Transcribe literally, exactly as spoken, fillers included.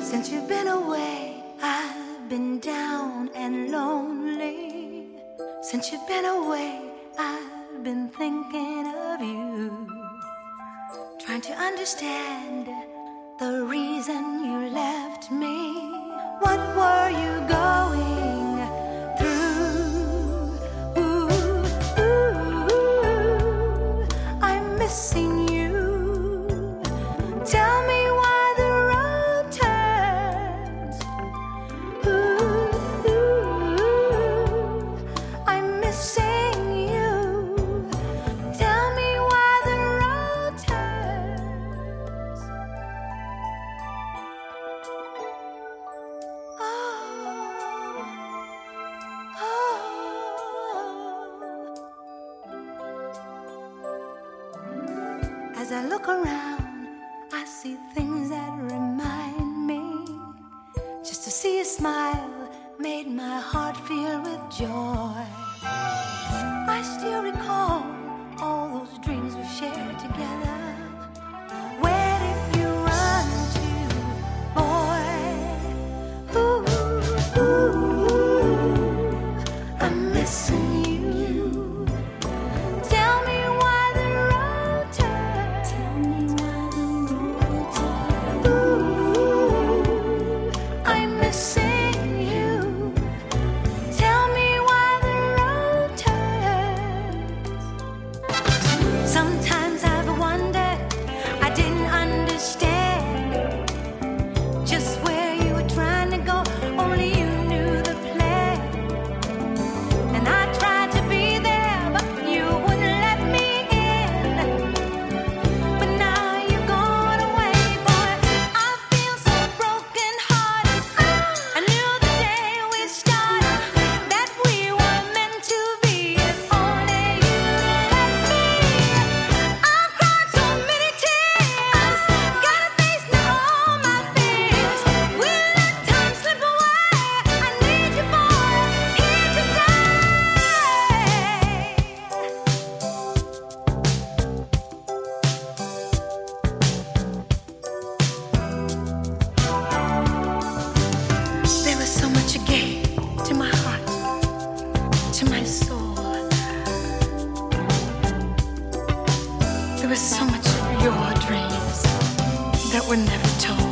Since you've been away, I've been down and lonely. Since you've been away, I've been thinking of you, trying to understand the reason you left me. What were you going through? Ooh, ooh, I'm missing you. Tell me why the road turns. Ooh, ooh, I'm missing you. Tell me why the road turns. Oh, oh. As I look around, I see things that remind me. Just to see a smile made my heart feel with joy. I still recall all those dreams we shared together. Where did you run to, boy? Ooh, ooh, I'm missing you. Tell me why the road turns. Tell me why the road turns. Ooh, I'm missing you. Tell me why the road turns. Sometimes I've wondered, I didn't understand just where you were trying to go. Only you knew the plan. And I tried to be there, but you wouldn't let me in. But now you've gone away, boy. I feel so broken hearted. I knew the day we started that we were meant to be. If only you let me. I've cried so many tears. Gotta face now all my fears. We'll let time slip away. I need you, boy, here today. There was so much you gave to my heart, to my soul. There was so much of your dreams that were never told.